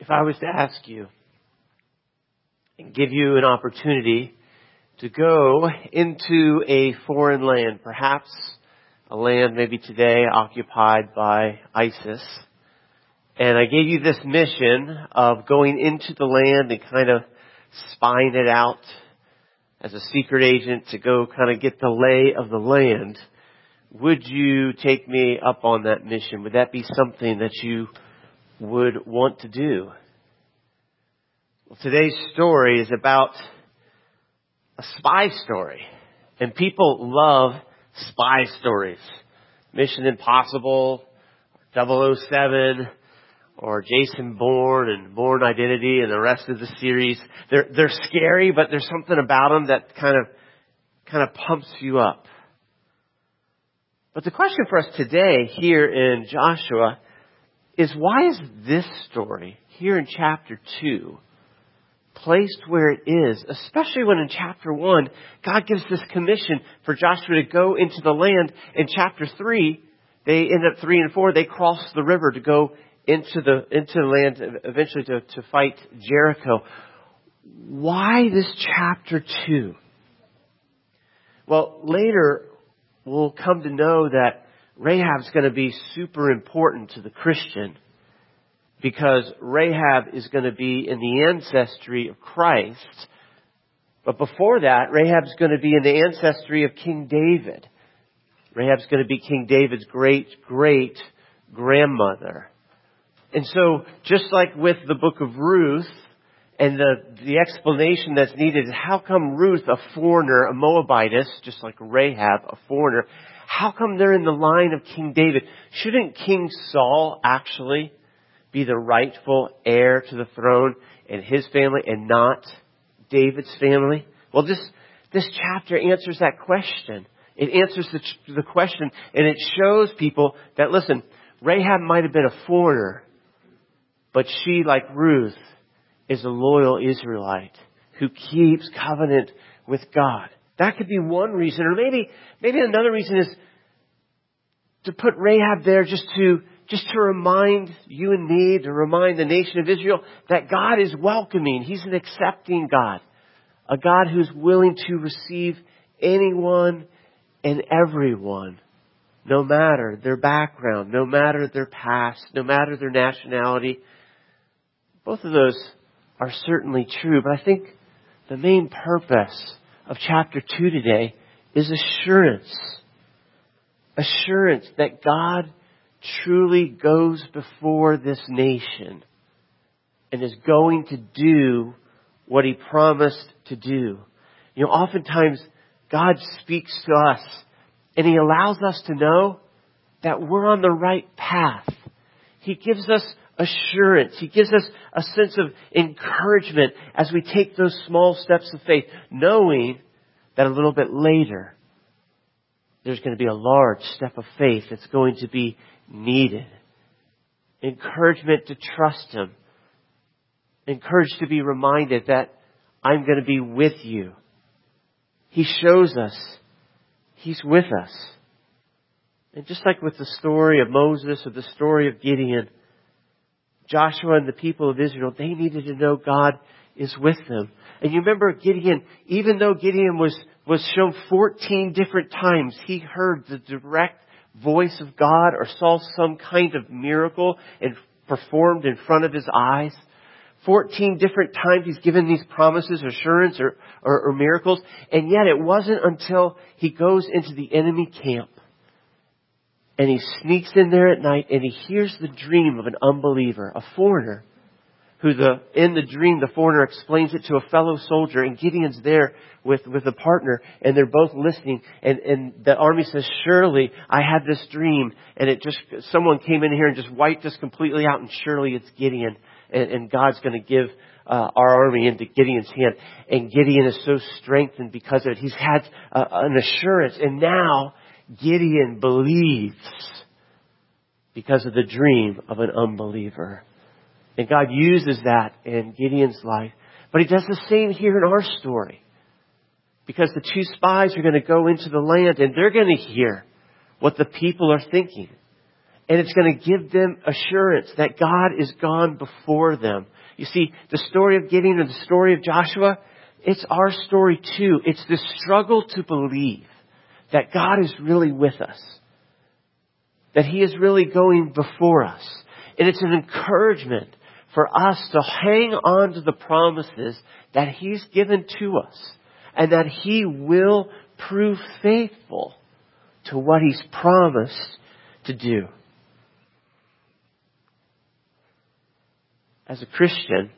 If I was to ask you and give you an opportunity to go into a foreign land, perhaps a land maybe today occupied by ISIS, and I gave you this mission of going into the land and kind of spying it out as a secret agent to go kind of get the lay of the land, would you take me up on that mission? Would that be something that you would want to do? Well, today's story is about a spy story. And people love spy stories. Mission Impossible, 007, or Jason Bourne and Bourne Identity and the rest of the series. They're scary, but there's something about them that kind of pumps you up. But the question for us today here in Joshua is, why is this story here in chapter 2 placed where it is, especially when in chapter 1, God gives this commission for Joshua to go into the land. In chapter 3, they end up 3 and 4, they cross the river to go into the land, eventually to fight Jericho. Why this chapter 2? Well, later we'll come to know that Rahab's going to be super important to the Christian, because Rahab is going to be in the ancestry of Christ. But before that, Rahab's going to be in the ancestry of King David. Rahab's going to be King David's great-great-grandmother. And so, just like with the book of Ruth, and the explanation that's needed is, how come Ruth, a foreigner, a Moabitess, just like Rahab, a foreigner, how come they're in the line of King David? Shouldn't King Saul actually be the rightful heir to the throne and his family, and not David's family? Well, this chapter answers that question. It answers the question, and it shows people that, listen, Rahab might have been a foreigner, but she, like Ruth, is a loyal Israelite who keeps covenant with God. That could be one reason. Or maybe another reason is to put Rahab there just to remind you and me, to remind the nation of Israel that God is welcoming. He's an accepting God. A God who's willing to receive anyone and everyone, no matter their background, no matter their past, no matter their nationality. Both of those are certainly true, but I think the main purpose of chapter 2 today is assurance. Assurance that God truly goes before this nation and is going to do what He promised to do. You know, oftentimes God speaks to us and He allows us to know that we're on the right path. He gives us assurance. He gives us a sense of encouragement as we take those small steps of faith, knowing that a little bit later there's going to be a large step of faith that's going to be needed. Encouragement to trust Him. Encouraged to be reminded that I'm going to be with you. He shows us He's with us. And just like with the story of Moses or the story of Gideon, Joshua and the people of Israel, they needed to know God is with them. And you remember Gideon, even though Gideon was shown 14 different times, he heard the direct voice of God or saw some kind of miracle and performed in front of his eyes. 14 different times he's given these promises, assurance, or miracles. And yet it wasn't until he goes into the enemy camp and he sneaks in there at night and he hears the dream of an unbeliever, a foreigner, who in the dream, the foreigner explains it to a fellow soldier, and Gideon's there with a partner, and they're both listening, and the army says, surely I had this dream, and someone came in here and just wiped us completely out, and surely it's Gideon, and God's going to give our army into Gideon's hand. And Gideon is so strengthened because of it. He's had an assurance, and now Gideon believes because of the dream of an unbeliever. And God uses that in Gideon's life. But He does the same here in our story. Because the two spies are going to go into the land and they're going to hear what the people are thinking. And it's going to give them assurance that God is gone before them. You see, the story of Gideon and the story of Joshua, it's our story too. It's the struggle to believe that God is really with us. That He is really going before us. And it's an encouragement for us to hang on to the promises that He's given to us. And that He will prove faithful to what He's promised to do. As a Christian,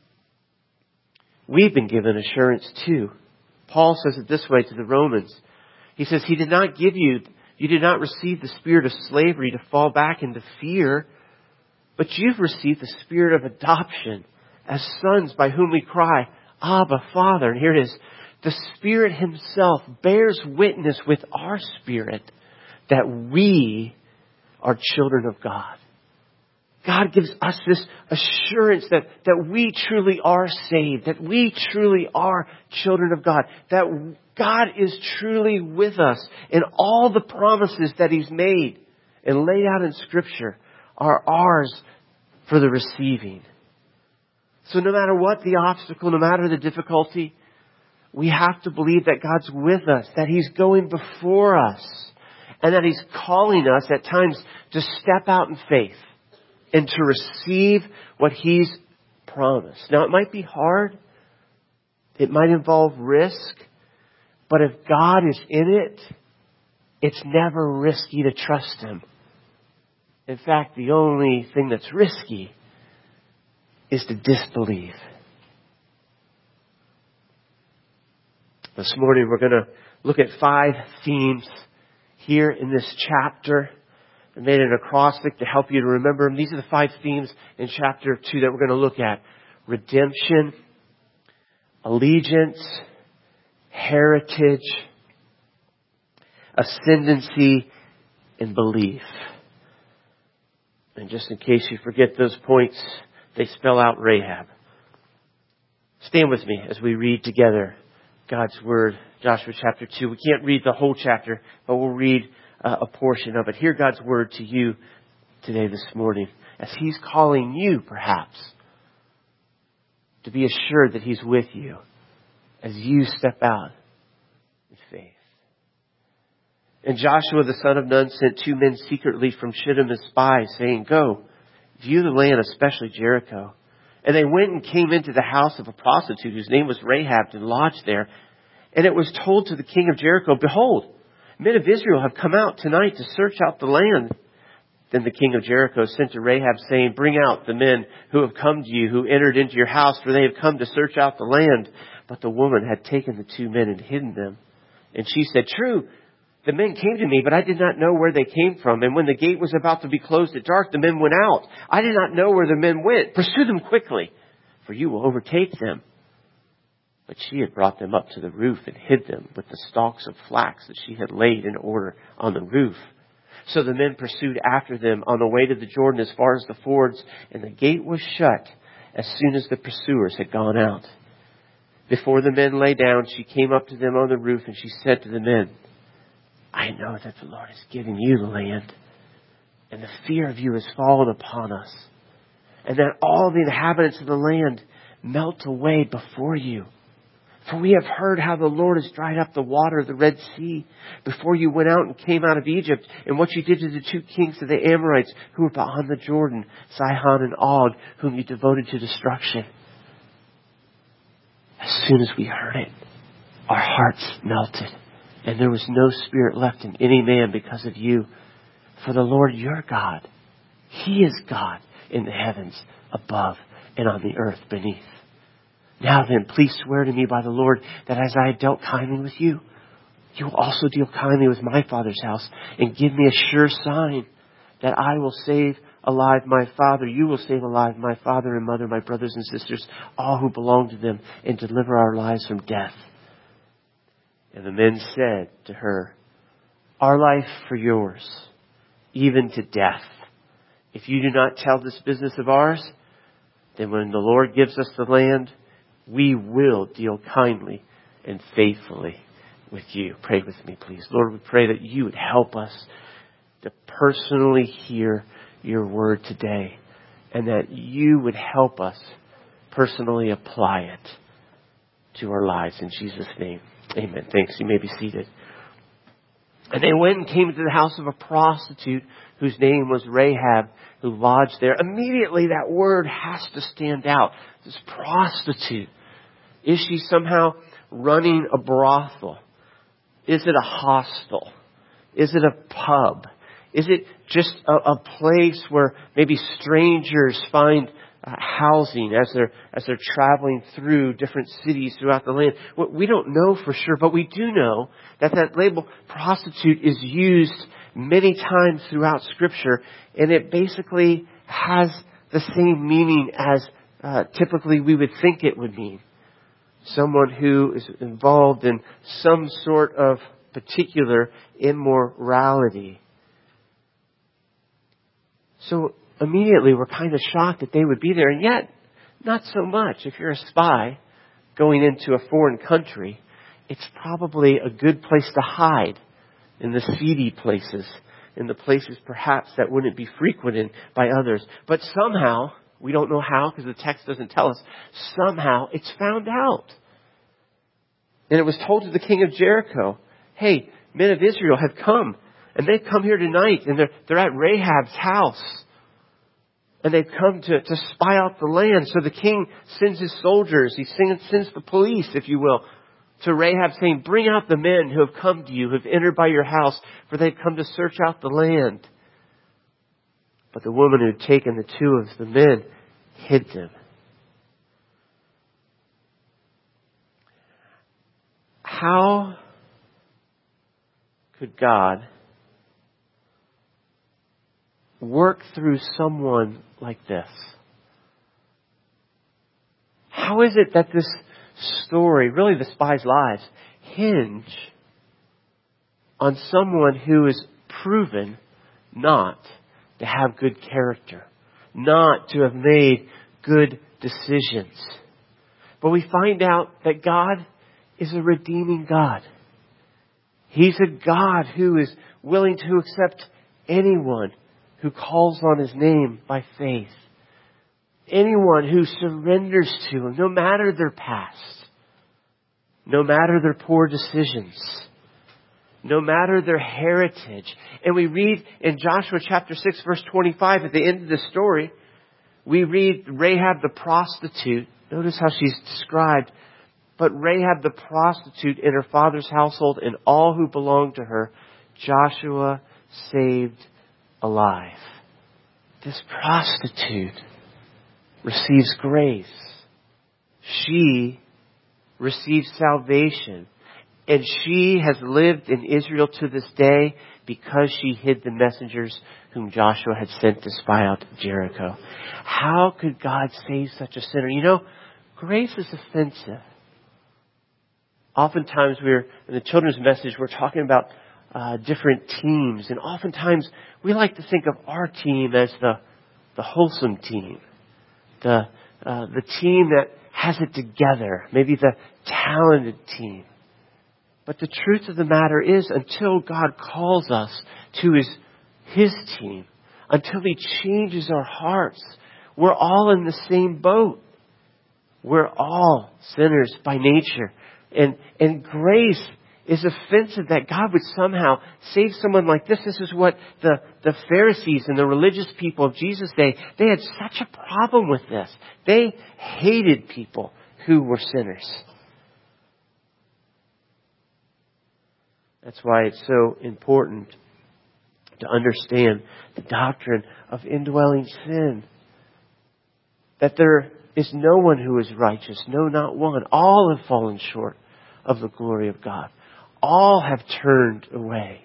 we've been given assurance too. Paul says it this way to the Romans. He says, you did not receive the spirit of slavery to fall back into fear, but you've received the spirit of adoption as sons by whom we cry, Abba, Father. And here it is. The Spirit Himself bears witness with our spirit that we are children of God. God gives us this assurance that we truly are saved, that we truly are children of God, that God is truly with us, and all the promises that He's made and laid out in Scripture are ours for the receiving. So no matter what the obstacle, no matter the difficulty, we have to believe that God's with us, that He's going before us, and that He's calling us at times to step out in faith and to receive what He's promised. Now, it might be hard. It might involve risk. But if God is in it, it's never risky to trust Him. In fact, the only thing that's risky is to disbelieve. This morning we're going to look at 5 themes here in this chapter. I made an acrostic to help you to remember them. These are the 5 themes in chapter 2 that we're going to look at. Redemption, allegiance, heritage, ascendancy, and belief. And just in case you forget those points, they spell out Rahab. Stand with me as we read together God's Word, Joshua chapter 2. We can't read the whole chapter, but we'll read a portion of it. Hear God's Word to you today, this morning, as He's calling you, perhaps, to be assured that He's with you as you step out in faith. And Joshua the son of Nun sent 2 men secretly from Shittim as spies, saying, Go, view the land, especially Jericho. And they went and came into the house of a prostitute whose name was Rahab, and lodged there. And it was told to the king of Jericho, Behold, men of Israel have come out tonight to search out the land. Then the king of Jericho sent to Rahab, saying, Bring out the men who have come to you, who entered into your house, for they have come to search out the land. But the woman had taken the 2 men and hidden them. And she said, True, the men came to me, but I did not know where they came from. And when the gate was about to be closed at dark, the men went out. I did not know where the men went. Pursue them quickly, for you will overtake them. But she had brought them up to the roof and hid them with the stalks of flax that she had laid in order on the roof. So the men pursued after them on the way to the Jordan as far as the fords, and the gate was shut as soon as the pursuers had gone out. Before the men lay down, she came up to them on the roof, and she said to the men, I know that the Lord has given you the land, and the fear of you has fallen upon us, and that all the inhabitants of the land melt away before you. For we have heard how the Lord has dried up the water of the Red Sea before you went out and came out of Egypt, and what you did to the 2 kings of the Amorites who were beyond the Jordan, Sihon and Og, whom you devoted to destruction. As soon as we heard it, our hearts melted, and there was no spirit left in any man because of you. For the Lord your God, He is God in the heavens above and on the earth beneath. Now then, please swear to me by the Lord that as I have dealt kindly with you, you will also deal kindly with my father's house, and give me a sure sign that I will save alive my father. You will save alive my father and mother, my brothers and sisters, all who belong to them, and deliver our lives from death. And the men said to her, Our life for yours, even to death. If you do not tell this business of ours, then when the Lord gives us the land, we will deal kindly and faithfully with you. Pray with me, please. Lord, we pray that you would help us to personally hear your word today, and that you would help us personally apply it to our lives. In Jesus' name, amen. Thanks. You may be seated. And they went and came to the house of a prostitute whose name was Rahab, who lodged there. Immediately that word has to stand out. This prostitute. Is she somehow running a brothel? Is it a hostel? Is it a pub? Is it just a place where maybe strangers find housing as they're traveling through different cities throughout the land? We don't know for sure, but we do know that label prostitute is used many times throughout Scripture, and it basically has the same meaning as typically we would think it would mean. Someone who is involved in some sort of particular immorality. So immediately we're kind of shocked that they would be there, and yet not so much. If you're a spy going into a foreign country, it's probably a good place to hide in the seedy places, in the places perhaps that wouldn't be frequented by others. But somehow, we don't know how because the text doesn't tell us, somehow it's found out. And it was told to the king of Jericho, hey, men of Israel have come, and they've come here tonight, and they're at Rahab's house. And they've come to spy out the land. So the king sends his soldiers, he sends the police, if you will, to Rahab saying, bring out the men who have come to you, who have entered by your house, for they've come to search out the land. But the woman who had taken the two of the men hid them. How could God work through someone like this? How is it that this story, really the spies' lives, hinge on someone who is proven not to have good character, not to have made good decisions? But we find out that God is a redeeming God. He's a God who is willing to accept anyone who calls on His name by faith. Anyone who surrenders to Him, no matter their past, no matter their poor decisions, no matter their heritage. And we read in Joshua chapter 6 verse 25 at the end of the story, we read Rahab the prostitute. Notice how she's described. But Rahab the prostitute in her father's household and all who belonged to her, Joshua saved alive. This prostitute receives grace. She receives salvation. And she has lived in Israel to this day because she hid the messengers whom Joshua had sent to spy out Jericho. How could God save such a sinner? You know, grace is offensive. Oftentimes in the children's message, we're talking about different teams. And oftentimes we like to think of our team as the wholesome team. The team that has it together. Maybe the talented team. But the truth of the matter is, until God calls us to His team, until He changes our hearts, we're all in the same boat. We're all sinners by nature. And grace is offensive that God would somehow save someone like this. This is what the Pharisees and the religious people of Jesus' day, they had such a problem with this. They hated people who were sinners. That's why it's so important to understand the doctrine of indwelling sin. That there is no one who is righteous, no, not one. All have fallen short of the glory of God. All have turned away.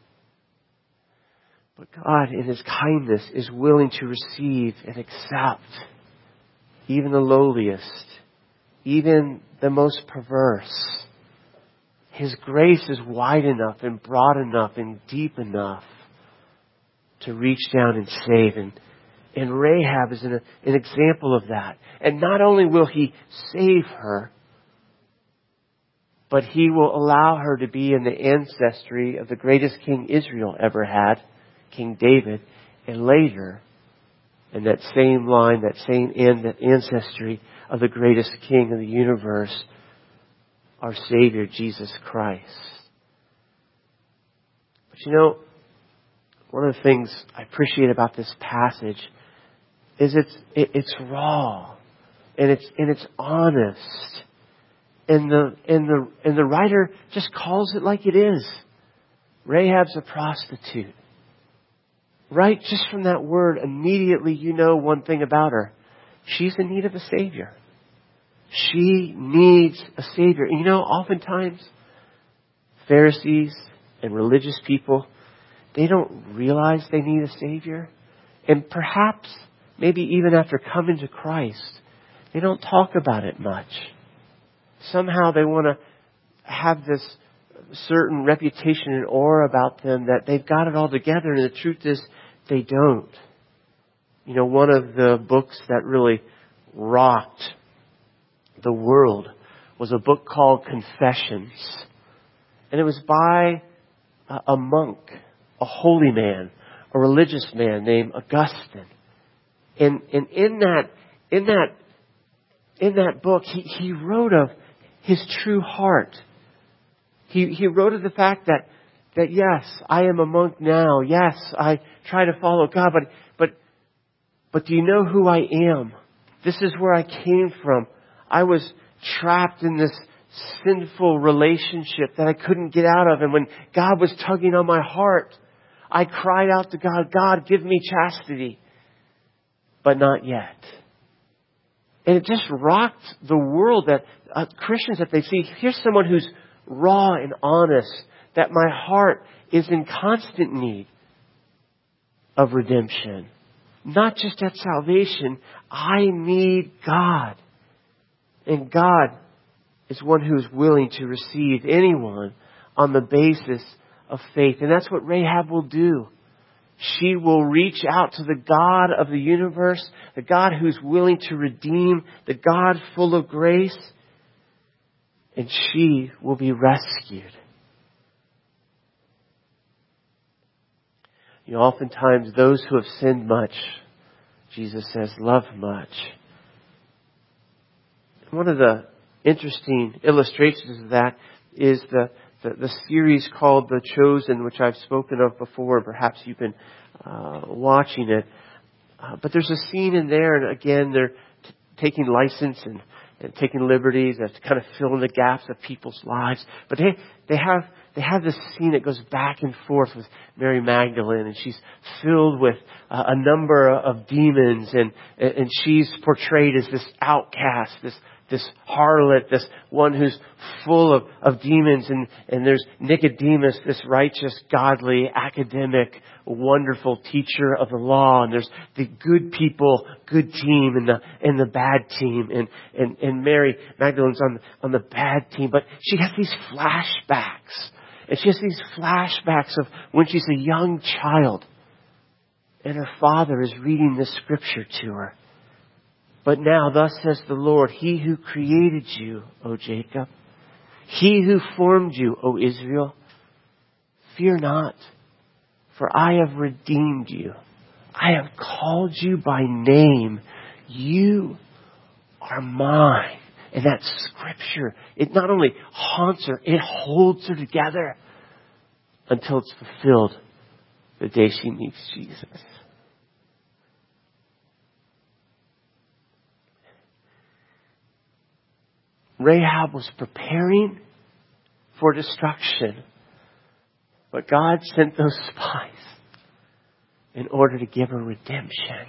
But God, in His kindness, is willing to receive and accept even the lowliest, even the most perverse. His grace is wide enough and broad enough and deep enough to reach down and save. And Rahab is an example of that. And not only will He save her, but He will allow her to be in the ancestry of the greatest king Israel ever had, King David, and later, in that same line, that same ancestry of the greatest king of the universe, our Savior, Jesus Christ. But you know, one of the things I appreciate about this passage is it's raw and it's honest, and the writer just calls it like it is. Rahab's a prostitute. Right? Just from that word, immediately you know one thing about her. She's in need of a Savior. She needs a Savior. And you know, oftentimes, Pharisees and religious people, they don't realize they need a Savior. And perhaps, maybe even after coming to Christ, they don't talk about it much. Somehow they want to have this certain reputation and aura about them that they've got it all together, and the truth is they don't. You know, one of the books that really rocked the world was a book called Confessions. And it was by a monk, a holy man, a religious man named Augustine. And in that book, he wrote of his true heart. He wrote of the fact that yes, I am a monk now. Yes, I try to follow God, but do you know who I am? This is where I came from. I was trapped in this sinful relationship that I couldn't get out of. And when God was tugging on my heart, I cried out to God, God, give me chastity. But not yet. And it just rocked the world that Christians, that they see, here's someone who's raw and honest, that my heart is in constant need of redemption. Not just at salvation, I need God. And God is one who is willing to receive anyone on the basis of faith. And that's what Rahab will do. She will reach out to the God of the universe, the God who's willing to redeem, the God full of grace, and she will be rescued. You know, oftentimes those who have sinned much, Jesus says, love much. One of the interesting illustrations of that is the series called The Chosen, which I've spoken of before. Perhaps you've been watching it. But there's a scene in there, and again, they're taking license and taking liberties to kind of fill in the gaps of people's lives. But they have this scene that goes back and forth with Mary Magdalene, and she's filled with a number of demons, and she's portrayed as this outcast, this harlot, this one who's full of demons. And there's Nicodemus, this righteous, godly, academic, wonderful teacher of the law. And there's the good people, good team, and the bad team. And Mary Magdalene's on the bad team. But she has these flashbacks. And she has these flashbacks of when she's a young child. And her father is reading this scripture to her. But now, thus says the Lord, He who created you, O Jacob, He who formed you, O Israel, fear not, for I have redeemed you. I have called you by name. You are mine. And that scripture, it not only haunts her, it holds her together until it's fulfilled the day she meets Jesus. Rahab was preparing for destruction, but God sent those spies in order to give her redemption.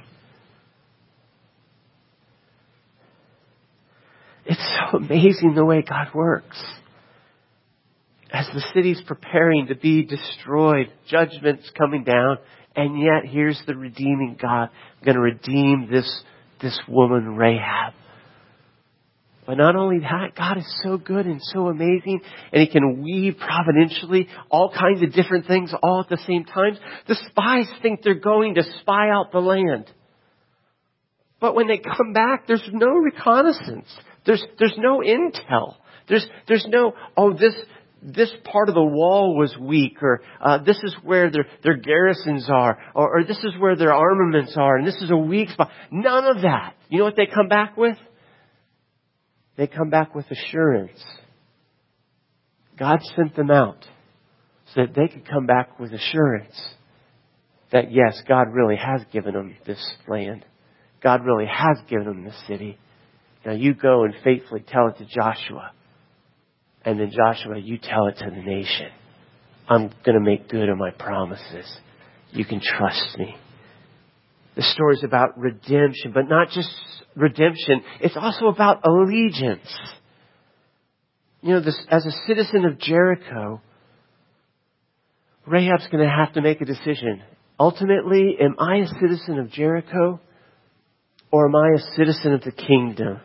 It's so amazing the way God works. As the city's preparing to be destroyed, judgment's coming down, and yet here's the redeeming God going to redeem this woman, Rahab. But not only that, God is so good and so amazing, and He can weave providentially all kinds of different things all at the same time. The spies think they're going to spy out the land. But when they come back, there's no reconnaissance. There's no intel. There's no, this part of the wall was weak, or this is where their garrisons are, or this is where their armaments are, and this is a weak spot. None of that. You know what they come back with? They come back with assurance. God sent them out so that they could come back with assurance that yes, God really has given them this land. God really has given them this city. Now you go and faithfully tell it to Joshua. And then Joshua, you tell it to the nation. I'm going to make good on my promises. You can trust me. The story is about redemption, but not just redemption. It's also about allegiance. You know, as a citizen of Jericho, Rahab's going to have to make a decision. Ultimately, am I a citizen of Jericho or am I a citizen of the kingdom?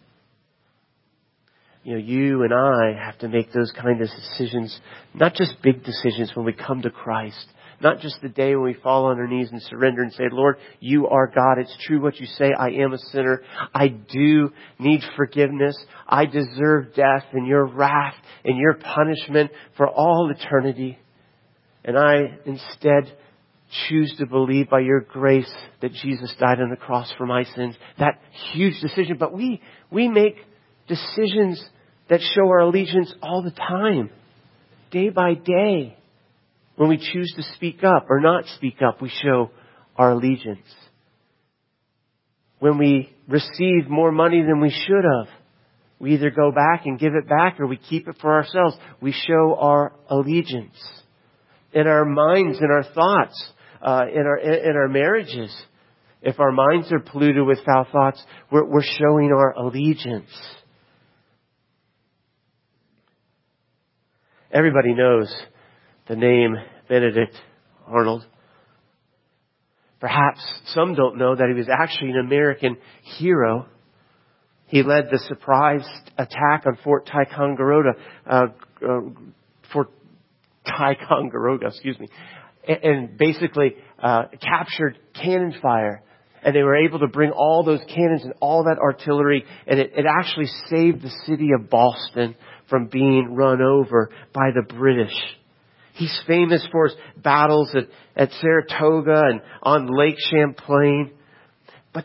You know, you and I have to make those kind of decisions, not just big decisions when we come to Christ, not just the day when we fall on our knees and surrender and say, Lord, you are God. It's true what you say. I am a sinner. I do need forgiveness. I deserve death and your wrath and your punishment for all eternity. And I instead choose to believe by your grace that Jesus died on the cross for my sins. That huge decision. But we make decisions that show our allegiance all the time, day by day. When we choose to speak up or not speak up, we show our allegiance. When we receive more money than we should have, we either go back and give it back or we keep it for ourselves. We show our allegiance. In our minds, in our thoughts, in our marriages, if our minds are polluted with foul thoughts, we're showing our allegiance. Everybody knows the name Benedict Arnold. Perhaps some don't know that he was actually an American hero. He led the surprise attack on Fort Ticonderoga, and basically captured cannon fire. And they were able to bring all those cannons and all that artillery, and it actually saved the city of Boston from being run over by the British. He's famous for his battles at Saratoga and on Lake Champlain. But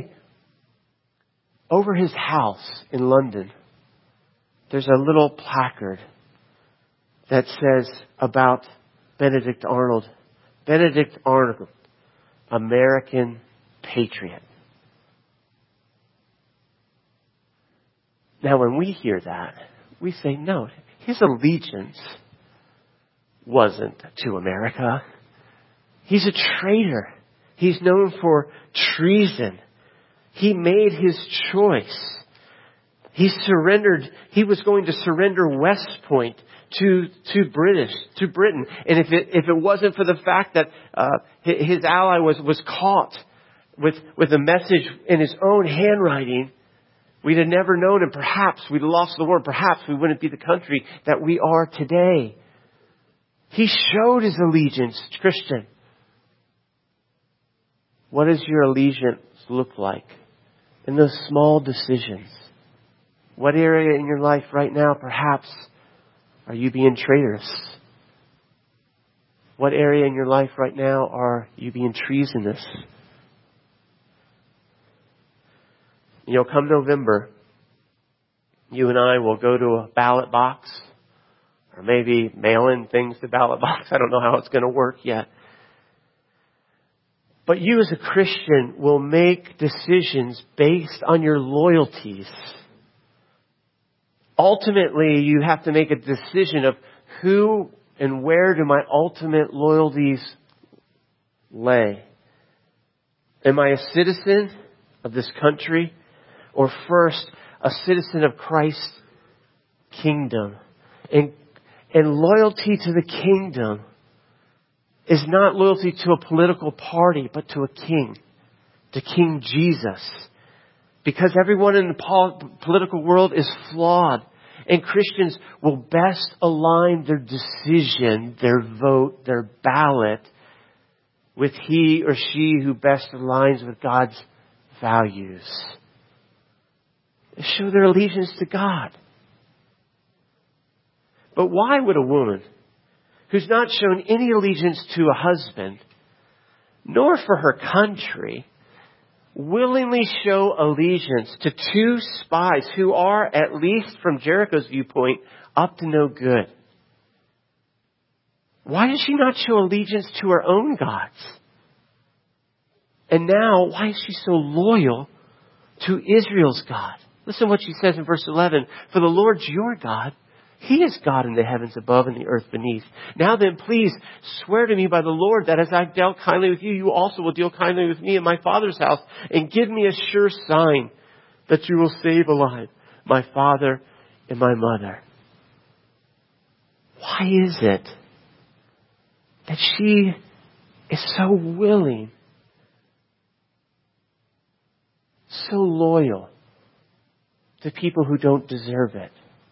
over his house in London, there's a little placard that says about Benedict Arnold. Benedict Arnold, American patriot. Now when we hear that, we say, no, his allegiance wasn't to America. He's a traitor. He's known for treason. He made his choice. He was going to surrender West Point to Britain. And if it wasn't for the fact that his ally was caught with a message in his own handwriting, we'd have never known, and perhaps we'd have lost the war. Perhaps we wouldn't be the country that we are today. He showed his allegiance, Christian. What does your allegiance look like in those small decisions? What area in your life right now, perhaps, are you being traitorous? What area in your life right now are you being treasonous? You know, come November, you and I will go to a ballot box, or maybe mail in things to ballot box. I don't know how it's going to work yet. But you as a Christian will make decisions based on your loyalties. Ultimately, you have to make a decision of who and where do my ultimate loyalties lay. Am I a citizen of this country? Or first, a citizen of Christ's kingdom? And loyalty to the kingdom is not loyalty to a political party, but to a king. To King Jesus. Because everyone in the political world is flawed. And Christians will best align their decision, their vote, their ballot with he or she who best aligns with God's values. They show their allegiance to God. But why would a woman who's not shown any allegiance to a husband, nor for her country, willingly show allegiance to two spies who are, at least from Jericho's viewpoint, up to no good? Why does she not show allegiance to her own gods? And now, why is she so loyal to Israel's God? Listen to what she says in verse 11. For the Lord your God, He is God in the heavens above and the earth beneath. Now then, please swear to me by the Lord that as I've dealt kindly with you, you also will deal kindly with me and my father's house, and give me a sure sign that you will save alive my father and my mother. Why is it that she is so willing, so loyal to people who don't deserve it?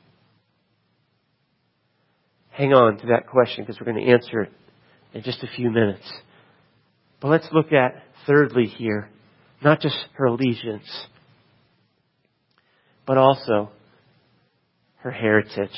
Hang on to that question because we're going to answer it in just a few minutes. But let's look at, thirdly here, not just her allegiance, but also her heritage.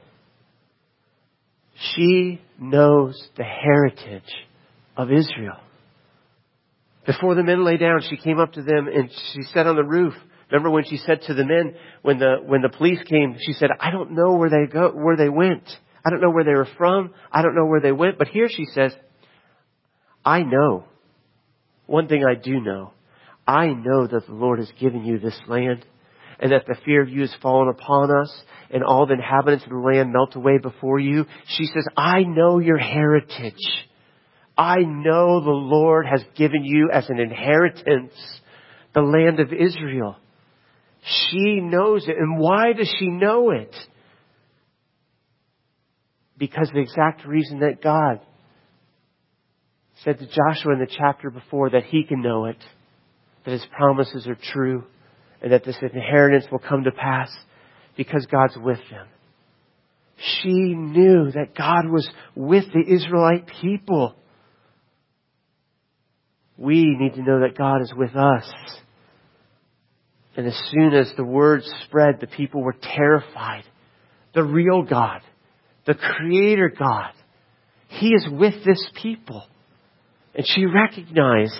She knows the heritage of Israel. Before the men lay down, she came up to them and she sat on the roof. Remember when she said to the men, when the police came, she said, I don't know where they went. I don't know where they were from. I don't know where they went. But here she says, I know. One thing I do know. I know that the Lord has given you this land, and that the fear of you has fallen upon us, and all the inhabitants of the land melt away before you. She says, I know your heritage. I know the Lord has given you as an inheritance the land of Israel. She knows it. And why does she know it? Because the exact reason that God said to Joshua in the chapter before that he can know it, that His promises are true, and that this inheritance will come to pass because God's with them. She knew that God was with the Israelite people. We need to know that God is with us. And as soon as the word spread, the people were terrified. The real God, the Creator God, He is with this people. And she recognized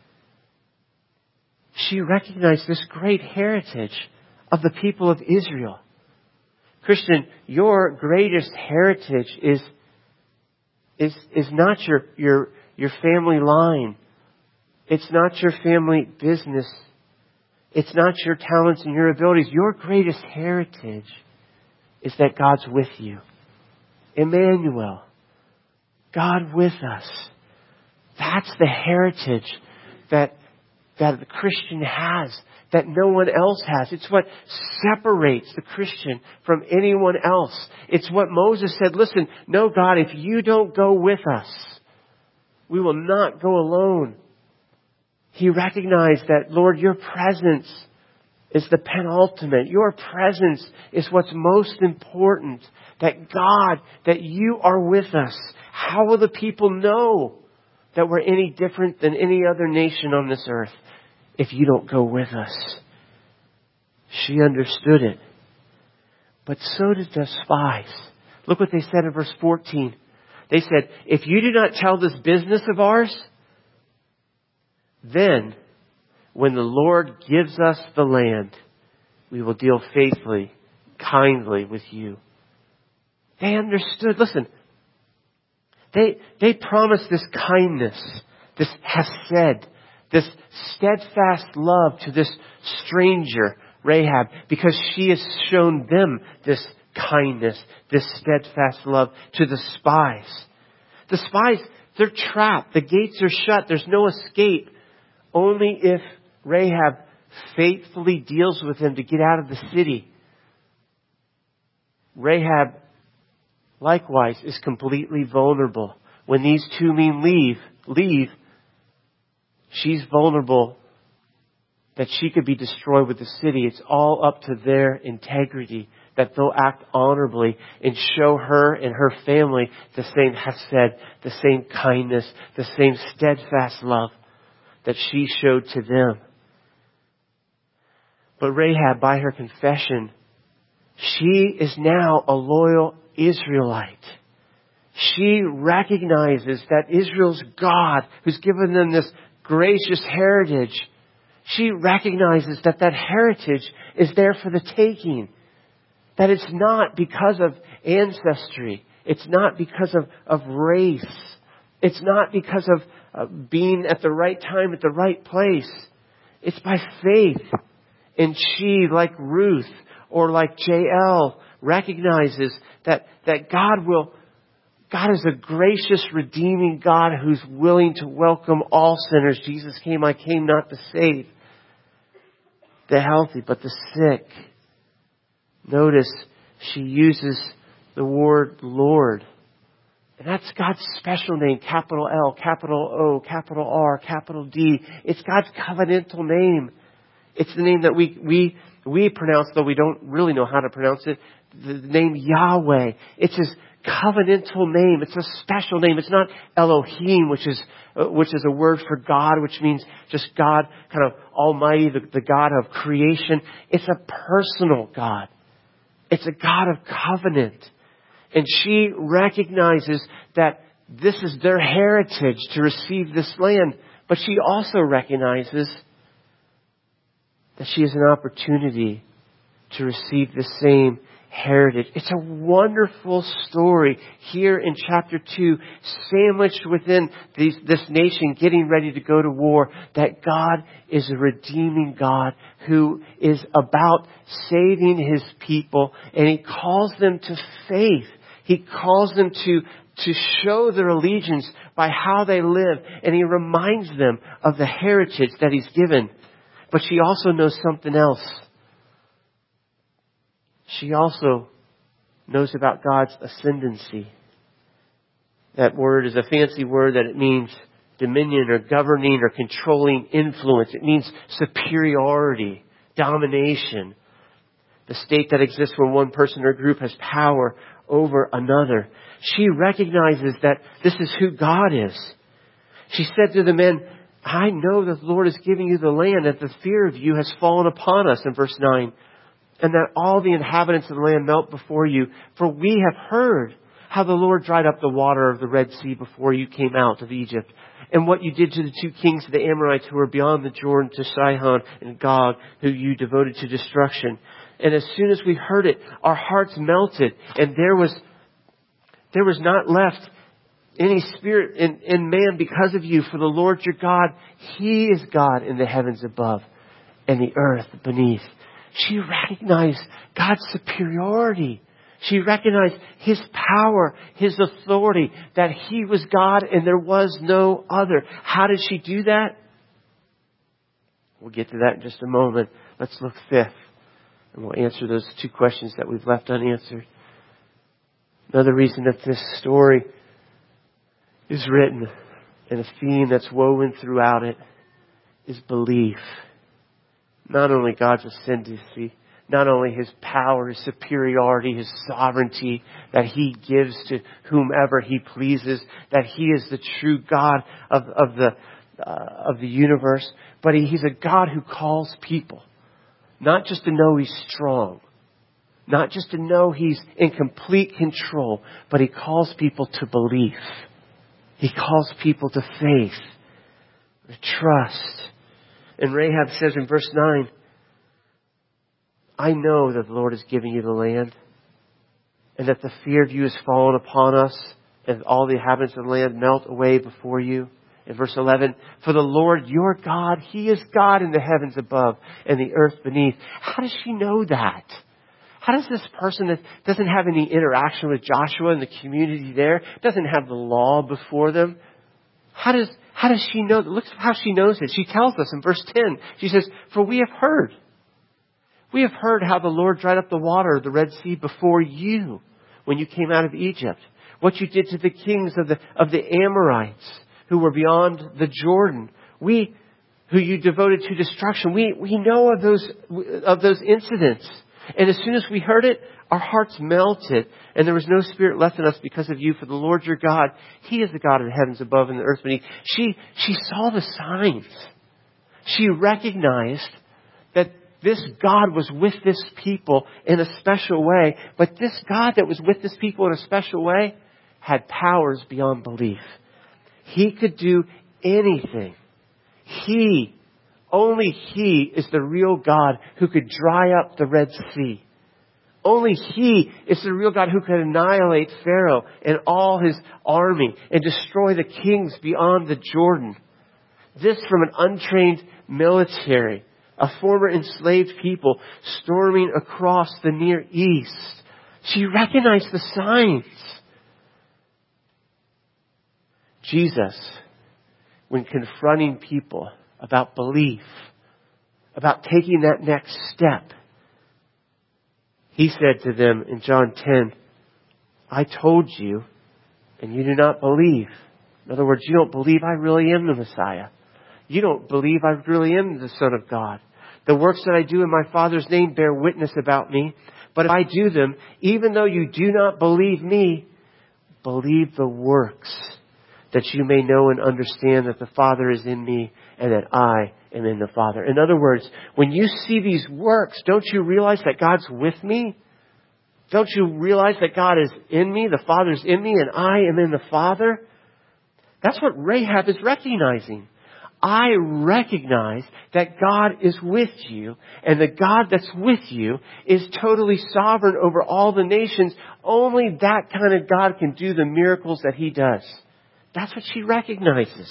this great heritage of the people of Israel. Christian, your greatest heritage is not your family line. It's not your family business. It's not your talents and your abilities. Your greatest heritage is that God's with you. Emmanuel, God with us. That's the heritage that the Christian has, that no one else has. It's what separates the Christian from anyone else. It's what Moses said, listen, no, God, if you don't go with us, we will not go alone. He recognized that, Lord, your presence is the penultimate. Your presence is what's most important. That God, that you are with us. How will the people know that we're any different than any other nation on this earth if you don't go with us? She understood it. But so did the spies. Look what they said in verse 14. They said, if you do not tell this business of ours, then when the Lord gives us the land, we will deal faithfully, kindly with you. They understood. Listen, they promised this kindness, this hesed, this steadfast love to this stranger, Rahab, because she has shown them this kindness, this steadfast love to the spies. The spies, they're trapped. The gates are shut. There's no escape. Only if Rahab faithfully deals with them to get out of the city. Rahab, likewise, is completely vulnerable. When these two men leave, she's vulnerable that she could be destroyed with the city. It's all up to their integrity, that they'll act honorably and show her and her family the same hesed, the same kindness, the same steadfast love that she showed to them. But Rahab, by her confession, she is now a loyal Israelite. She recognizes that Israel's God, who's given them this gracious heritage, she recognizes that that heritage is there for the taking. That it's not because of ancestry. It's not because of race. It's not because of being at the right time at the right place. It's by faith. And she, like Ruth or like Jael, recognizes that God is a gracious, redeeming God who's willing to welcome all sinners. Jesus came, I came not to save the healthy, but the sick. Notice she uses the word Lord. And that's God's special name, capital L, capital O, capital R, capital D. It's God's covenantal name. It's the name that we pronounce, though we don't really know how to pronounce it, the name Yahweh. It's His covenantal name. It's a special name. It's not Elohim, which is a word for God, which means just God, kind of almighty, the God of creation. It's a personal God. It's a God of covenant. And she recognizes that this is their heritage to receive this land. But she also recognizes that she has an opportunity to receive the same heritage. It's a wonderful story here in chapter 2, sandwiched within this nation getting ready to go to war, that God is a redeeming God who is about saving His people, and He calls them to faith. He calls them to show their allegiance by how they live, and He reminds them of the heritage that He's given. But she also knows something else. She also knows about God's ascendancy. That word is a fancy word that it means dominion or governing or controlling influence. It means superiority, domination. The state that exists when one person or group has power over another. She recognizes that this is who God is. She said to the men, I know that the Lord is giving you the land, that the fear of you has fallen upon us, in verse 9. And that all the inhabitants of the land melt before you. For we have heard how the Lord dried up the water of the Red Sea before you came out of Egypt. And what you did to the two kings of the Amorites who were beyond the Jordan, to Sihon and Og, who you devoted to destruction. And as soon as we heard it, our hearts melted. And there was not left any spirit in man because of you. For the Lord your God, He is God in the heavens above and the earth beneath. She recognized God's superiority. She recognized His power, His authority, that He was God and there was no other. How did she do that? We'll get to that in just a moment. Let's look fifth, and we'll answer those two questions that we've left unanswered. Another reason that this story is written, and a theme that's woven throughout it, is belief. Not only God's ascendancy, not only His power, His superiority, His sovereignty, that He gives to whomever He pleases, that He is the true God of the universe, but He's a God who calls people, not just to know He's strong, not just to know He's in complete control, but He calls people to belief. He calls people to faith, to trust. And Rahab says in verse 9, I know that the Lord is giving you the land, and that the fear of you has fallen upon us, and all the inhabitants of the land melt away before you. In verse 11, for the Lord your God, He is God in the heavens above and the earth beneath. How does she know that? How does this person that doesn't have any interaction with Joshua and the community there, doesn't have the law before them, how does she know? Look how she knows it. She tells us in verse 10. She says, for we have heard. We have heard how the Lord dried up the water of the Red Sea before you when you came out of Egypt. What you did to the kings of the Amorites who were beyond the Jordan. Who you devoted to destruction. We know of those incidents. And as soon as we heard it, our hearts melted, and there was no spirit left in us because of you. For the Lord your God, He is the God of the heavens above and the earth beneath. She saw the signs. She recognized that this God was with this people in a special way. But this God that was with this people in a special way had powers beyond belief. He could do anything. Only He is the real God who could dry up the Red Sea. Only He is the real God who could annihilate Pharaoh and all his army and destroy the kings beyond the Jordan. This from an untrained military, a former enslaved people storming across the Near East. She recognized the signs. Jesus, when confronting people about belief, about taking that next step, He said to them in John 10, I told you, and you do not believe. In other words, you don't believe I really am the Messiah. You don't believe I really am the Son of God. The works that I do in my Father's name bear witness about me. But if I do them, even though you do not believe me, believe the works, that you may know and understand that the Father is in me and that I am in the Father. In other words, when you see these works, don't you realize that God's with me? Don't you realize that God is in me, the Father's in me, and I am in the Father? That's what Rahab is recognizing. I recognize that God is with you, and the God that's with you is totally sovereign over all the nations. Only that kind of God can do the miracles that He does. That's what she recognizes.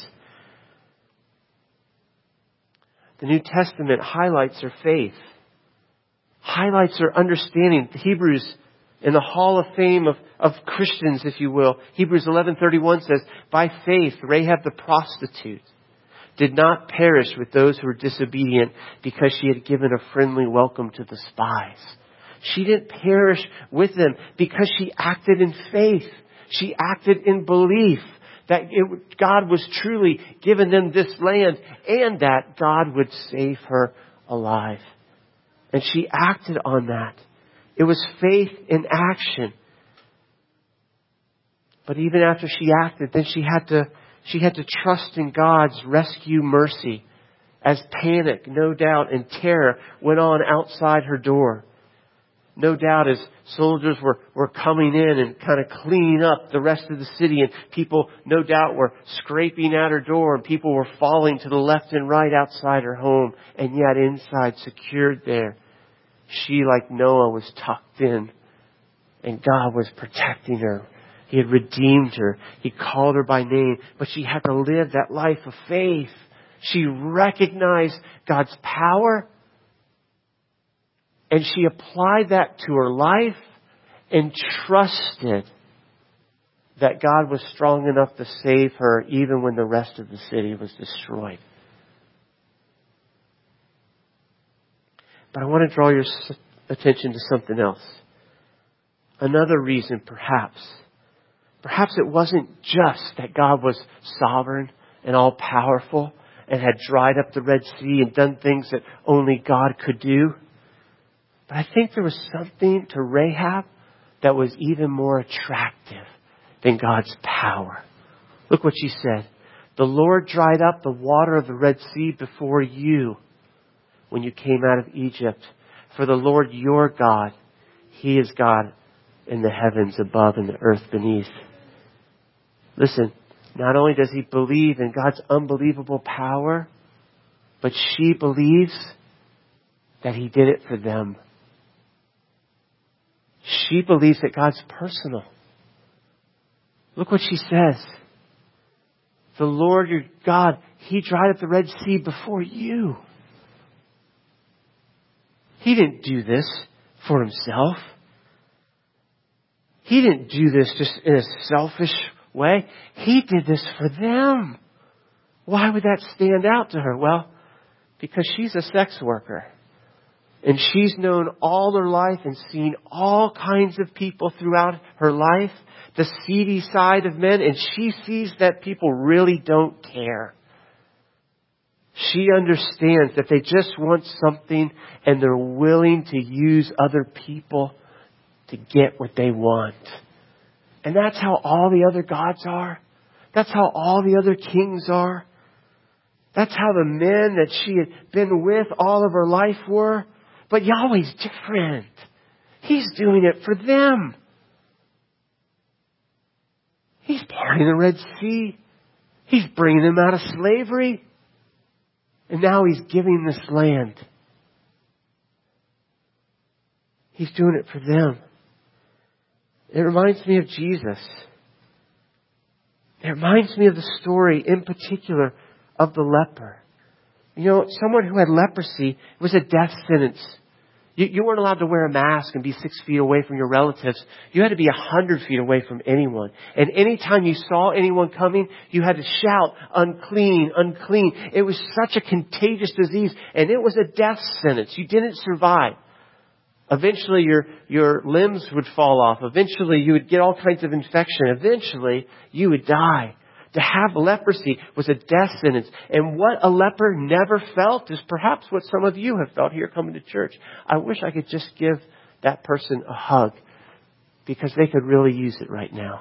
The New Testament highlights her faith, highlights her understanding. The Hebrews, in the Hall of Fame of Christians, if you will, Hebrews 11:31 says, by faith, Rahab the prostitute did not perish with those who were disobedient because she had given a friendly welcome to the spies. She didn't perish with them because she acted in faith. She acted in belief that God was truly giving them this land and that God would save her alive. And she acted on that. It was faith in action. But even after she acted, then she had to trust in God's rescue mercy as panic, no doubt, and terror went on outside her door. No doubt as soldiers were coming in and kind of cleaning up the rest of the city, and people no doubt were scraping at her door, and people were falling to the left and right outside her home, and yet inside, secured there, she, like Noah, was tucked in, and God was protecting her. He had redeemed her. He called her by name, but she had to live that life of faith. She recognized God's power, and she applied that to her life and trusted that God was strong enough to save her even when the rest of the city was destroyed. But I want to draw your attention to something else. Another reason, perhaps it wasn't just that God was sovereign and all-powerful and had dried up the Red Sea and done things that only God could do. But I think there was something to Rahab that was even more attractive than God's power. Look what she said. The Lord dried up the water of the Red Sea before you when you came out of Egypt. For the Lord your God, He is God in the heavens above and the earth beneath. Listen, not only does he believe in God's unbelievable power, but she believes that He did it for them. She believes that God's personal. Look what she says. The Lord your God, He dried up the Red Sea before you. He didn't do this for Himself. He didn't do this just in a selfish way. He did this for them. Why would that stand out to her? Well, because she's a sex worker. And she's known all her life and seen all kinds of people throughout her life, the seedy side of men, and she sees that people really don't care. She understands that they just want something and they're willing to use other people to get what they want. And that's how all the other gods are. That's how all the other kings are. That's how the men that she had been with all of her life were. But Yahweh's different. He's doing it for them. He's parting the Red Sea. He's bringing them out of slavery. And now He's giving this land. He's doing it for them. It reminds me of Jesus. It reminds me of the story, in particular, of the leper. You know, someone who had leprosy was a death sentence. You weren't allowed to wear a mask and be 6 feet away from your relatives. You had to be 100 feet away from anyone. And anytime you saw anyone coming, you had to shout, unclean, unclean. It was such a contagious disease, and it was a death sentence. You didn't survive. Eventually your limbs would fall off. Eventually you would get all kinds of infection. Eventually you would die. To have leprosy was a death sentence. And what a leper never felt is perhaps what some of you have felt here coming to church. I wish I could just give that person a hug because they could really use it right now.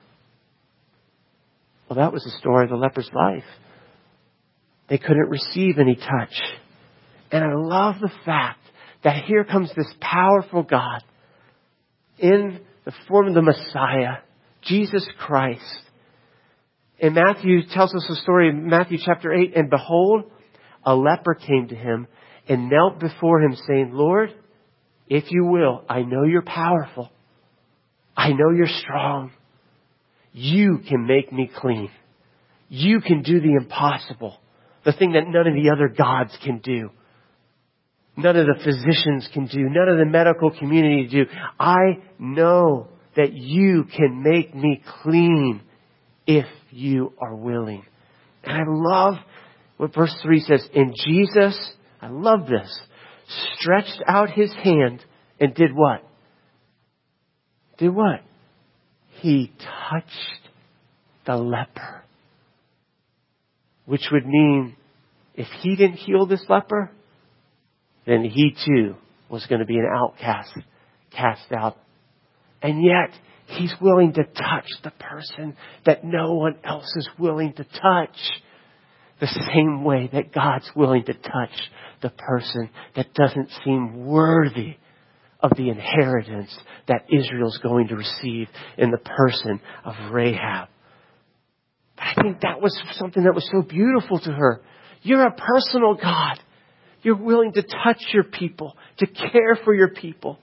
Well, that was the story of the leper's life. They couldn't receive any touch. And I love the fact that here comes this powerful God in the form of the Messiah, Jesus Christ. And Matthew tells us a story in Matthew chapter 8. And behold, a leper came to Him and knelt before Him saying, Lord, if you will, I know you're powerful. I know you're strong. You can make me clean. You can do the impossible. The thing that none of the other gods can do. None of the physicians can do. None of the medical community do. I know that you can make me clean if you are willing. And I love what verse 3 says. And Jesus, I love this, stretched out His hand and did what? Did what? He touched the leper. Which would mean if He didn't heal this leper, then he too was going to be an outcast, cast out. And yet, He's willing to touch the person that no one else is willing to touch. The same way that God's willing to touch the person that doesn't seem worthy of the inheritance that Israel's going to receive in the person of Rahab. But I think that was something that was so beautiful to her. You're a personal God. You're willing to touch your people, to care for your people.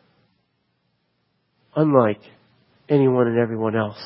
Unlike anyone and everyone else.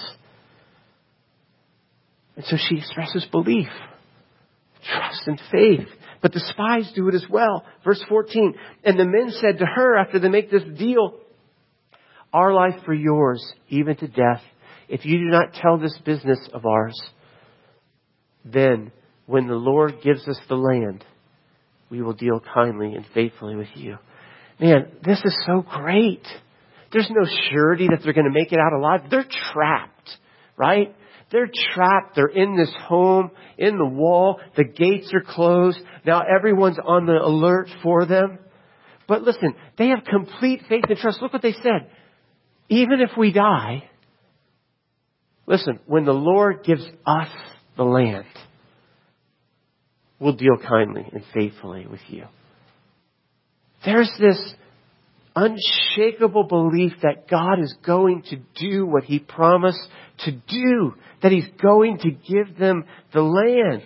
And so she expresses belief, trust and faith. But the spies do it as well. Verse 14, and the men said to her after they make this deal, our life for yours, even to death, if you do not tell this business of ours. Then when the Lord gives us the land, we will deal kindly and faithfully with you. Man, this is so great. There's no surety that they're going to make it out alive. They're trapped, right? They're trapped. They're in this home, in the wall. The gates are closed. Now everyone's on the alert for them. But listen, they have complete faith and trust. Look what they said. Even if we die, listen, when the Lord gives us the land, we'll deal kindly and faithfully with you. There's this unshakable belief that God is going to do what He promised to do, that He's going to give them the land.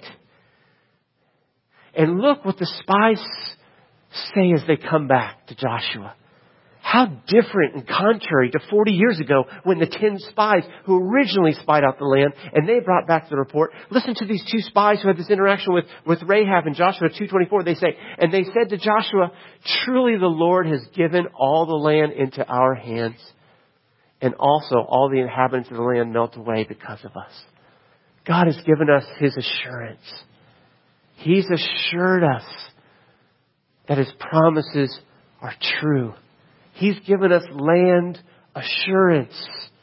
And look what the spies say as they come back to Joshua. How different and contrary to 40 years ago when the 10 spies who originally spied out the land and they brought back the report. Listen to these two spies who had this interaction with Rahab in Joshua 2:24. They say, and they said to Joshua, truly the Lord has given all the land into our hands, and also all the inhabitants of the land melt away because of us. God has given us His assurance. He's assured us that His promises are true. He's given us land assurance.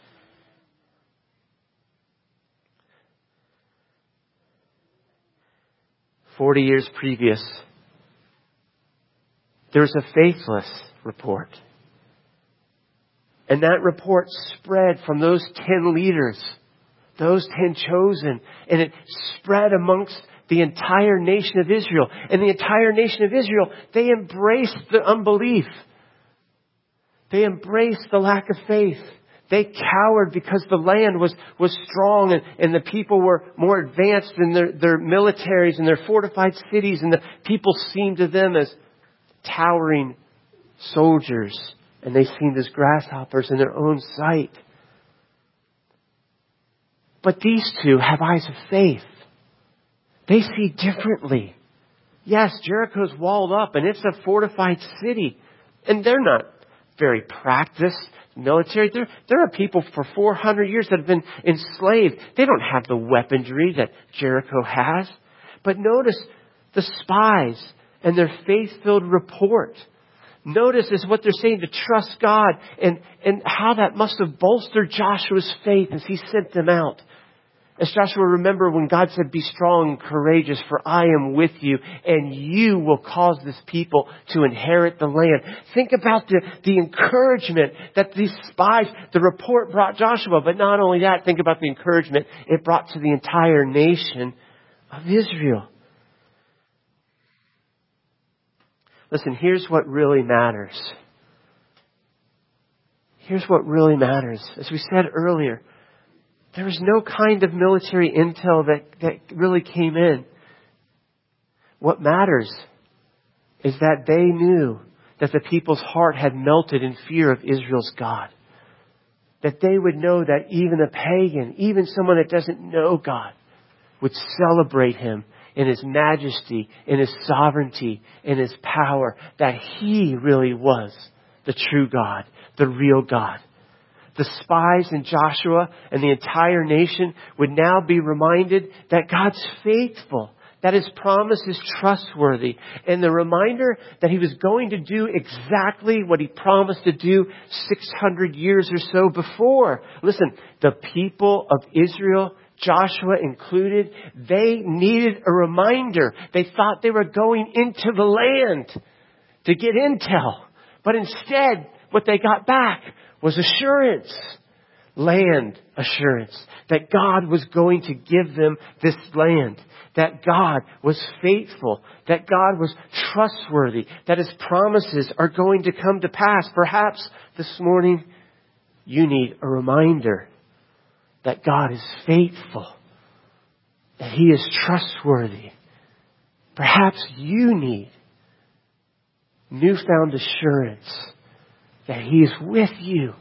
"40 years previous, there's a faithless report. And that report spread from those 10 leaders, those 10 chosen, and it spread amongst the entire nation of Israel. And the entire nation of Israel, they embraced the unbelief. They embraced the lack of faith. They cowered because the land was strong and the people were more advanced in their militaries and their fortified cities, and the people seemed to them as towering soldiers, and they seemed as grasshoppers in their own sight. But these two have eyes of faith. They see differently. Yes, Jericho's walled up and it's a fortified city, and they're not very practiced military. There are people for 400 years that have been enslaved. They don't have the weaponry that Jericho has. But notice the spies and their faith-filled report. Notice is what they're saying, to trust God, and how that must have bolstered Joshua's faith as he sent them out. As Joshua, remember when God said, be strong and courageous, for I am with you, and you will cause this people to inherit the land. Think about the encouragement that these spies, the report brought Joshua. But not only that, think about the encouragement it brought to the entire nation of Israel. Listen, here's what really matters. Here's what really matters. As we said earlier, there was no kind of military intel that really came in. What matters is that they knew that the people's heart had melted in fear of Israel's God. That they would know that even a pagan, even someone that doesn't know God, would celebrate Him in His majesty, in His sovereignty, in His power. That He really was the true God, the real God. The spies and Joshua and the entire nation would now be reminded that God's faithful, that His promise is trustworthy, and the reminder that He was going to do exactly what He promised to do 600 years or so before. Listen, the people of Israel, Joshua included, they needed a reminder. They thought they were going into the land to get intel, but instead what they got back was assurance, land assurance, that God was going to give them this land, that God was faithful, that God was trustworthy, that His promises are going to come to pass. Perhaps this morning you need a reminder that God is faithful, that He is trustworthy. Perhaps you need newfound assurance that He is with you.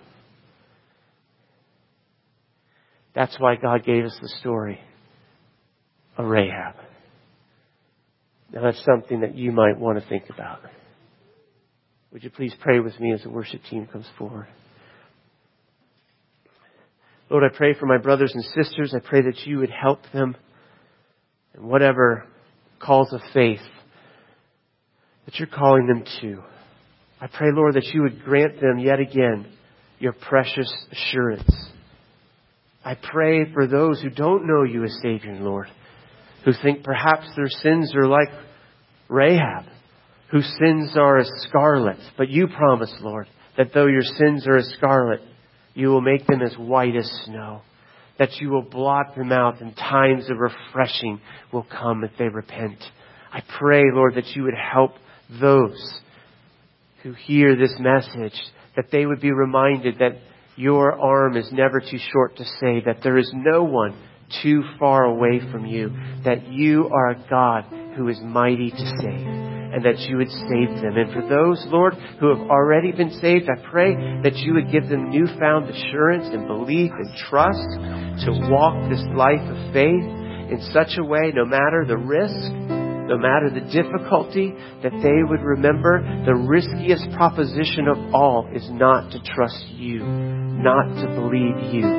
That's why God gave us the story of Rahab. Now that's something that you might want to think about. Would you please pray with me as the worship team comes forward? Lord, I pray for my brothers and sisters. I pray that you would help them in whatever calls of faith that you're calling them to. I pray, Lord, that you would grant them yet again your precious assurance. I pray for those who don't know you as Savior, Lord, who think perhaps their sins are like Rahab, whose sins are as scarlet. But you promise, Lord, that though your sins are as scarlet, you will make them as white as snow, that you will blot them out and times of refreshing will come if they repent. I pray, Lord, that you would help those who hear this message, that they would be reminded that your arm is never too short to save, that there is no one too far away from you, that you are a God who is mighty to save, and that you would save them. And for those, Lord, who have already been saved, I pray that you would give them newfound assurance and belief and trust to walk this life of faith in such a way, no matter the risk, no matter the difficulty, that they would remember the riskiest proposition of all is not to trust you, not to believe you.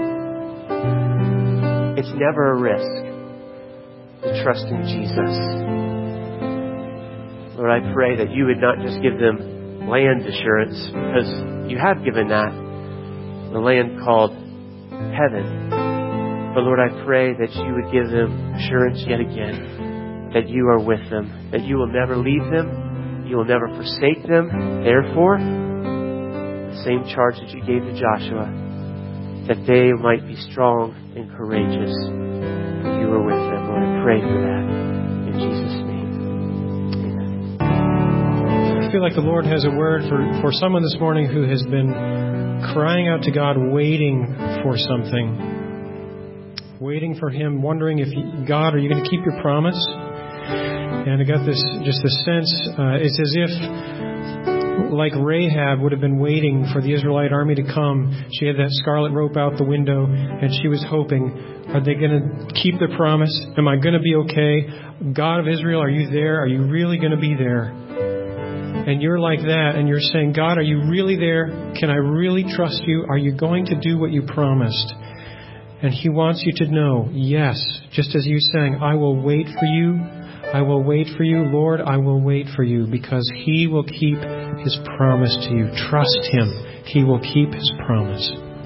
It's never a risk to trust in Jesus. Lord, I pray that you would not just give them land assurance, because you have given that, the land called heaven. But Lord, I pray that you would give them assurance yet again that you are with them, that you will never leave them, you will never forsake them. Therefore, the same charge that you gave to Joshua, that they might be strong and courageous, for you are with them. Lord, I pray for that. Jesus' name. I feel like the Lord has a word for someone this morning who has been crying out to God, waiting for something, waiting for Him, wondering if God, are you going to keep your promise? And I got this sense, it's as if, like Rahab would have been waiting for the Israelite army to come. She had that scarlet rope out the window, and she was hoping, are they going to keep their promise? Am I going to be okay? God of Israel, are you there? Are you really going to be there? And you're like that, and you're saying, God, are you really there? Can I really trust you? Are you going to do what you promised? And He wants you to know, yes, just as you sang, I will wait for you. I will wait for you, Lord, I will wait for you, because He will keep His promise to you. Trust Him. He will keep His promise.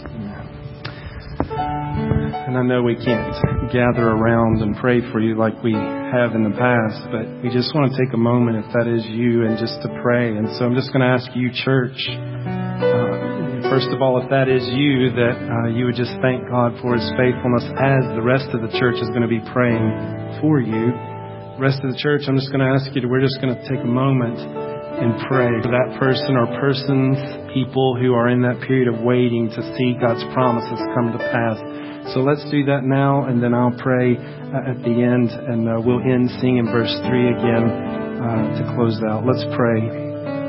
And I know we can't gather around and pray for you like we have in the past, but we just want to take a moment, if that is you, and just to pray. And so I'm just going to ask you, church, first of all, if that is you, that you would just thank God for His faithfulness as the rest of the church is going to be praying for you. The rest of the church, I'm just going to ask you to, we're just going to take a moment and pray for that person or persons, people who are in that period of waiting to see God's promises come to pass. So let's do that now, and then I'll pray at the end, and we'll end singing verse 3 again to close out. Let's pray.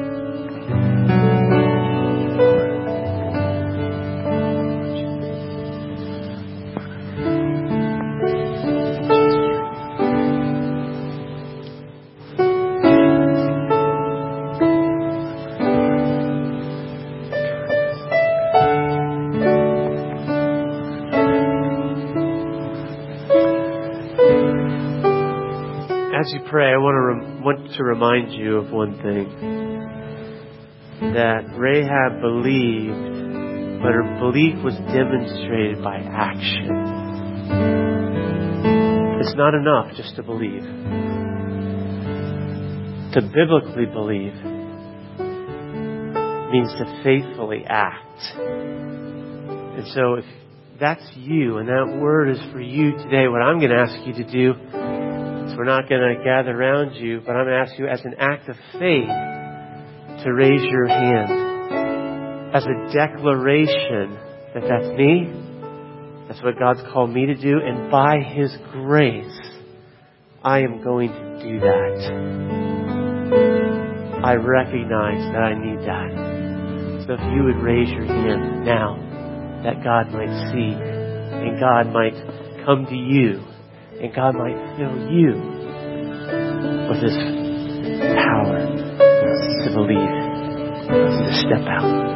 As you pray, I want to remind you of one thing. That Rahab believed, but her belief was demonstrated by action. It's not enough just to believe. To biblically believe means to faithfully act. And so if that's you and that word is for you today, what I'm going to ask you to do, we're not going to gather around you, but I'm going to ask you as an act of faith to raise your hand as a declaration that that's me. That's what God's called me to do. And by His grace, I am going to do that. I recognize that I need that. So if you would raise your hand now, that God might see and God might come to you. And God might fill you with His power to believe and to step out.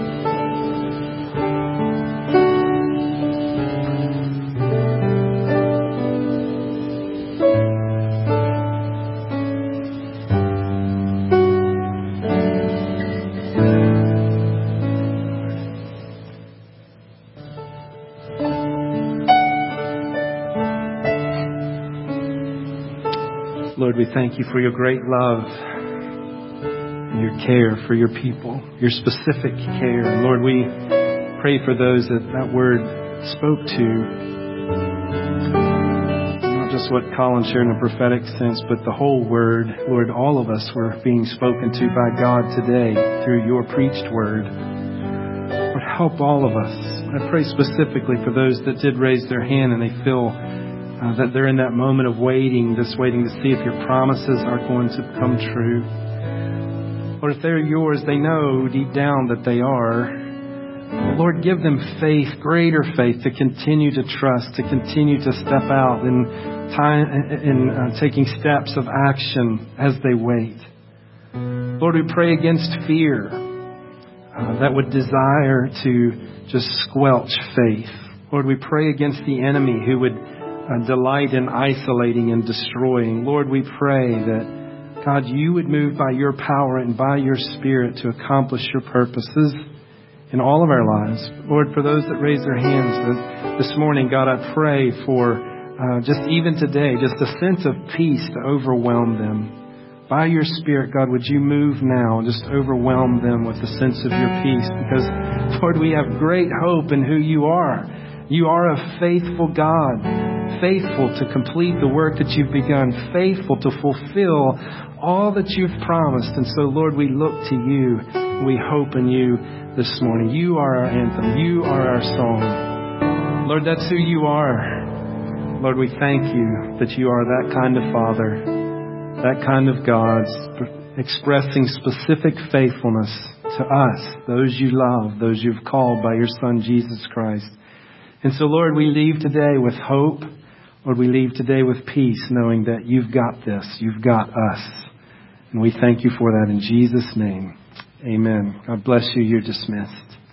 Lord, we thank you for your great love and your care for your people, your specific care. And Lord, we pray for those that word spoke to, not just what Colin shared in a prophetic sense, but the whole word. Lord, all of us were being spoken to by God today through your preached word. Lord, help all of us. I pray specifically for those that did raise their hand and they feel that they're in that moment of waiting to see if your promises are going to come true. Or if they're yours, they know deep down that they are. Lord, give them faith, greater faith, to continue to trust, to continue to step out in taking steps of action as they wait. Lord, we pray against fear that would desire to just squelch faith. Lord, we pray against the enemy who would delight in isolating and destroying. Lord, we pray that, God, you would move by your power and by your Spirit to accomplish your purposes in all of our lives. Lord, for those that raise their hands this morning, God, I pray for just even today, just a sense of peace to overwhelm them. By your Spirit, God, would you move now and just overwhelm them with the sense of your peace? Because, Lord, we have great hope in who you are. You are a faithful God faithful to complete the work that you've begun, faithful to fulfill all that you've promised. And so, Lord, we look to you. We hope in you this morning. You are our anthem. You are our song. Lord, that's who you are. Lord, we thank you that you are that kind of Father, that kind of God, expressing specific faithfulness to us, those you love, those you've called by your Son, Jesus Christ. And so, Lord, we leave today with hope. Lord, we leave today with peace, knowing that you've got this. You've got us. And we thank you for that in Jesus' name. Amen. God bless you. You're dismissed.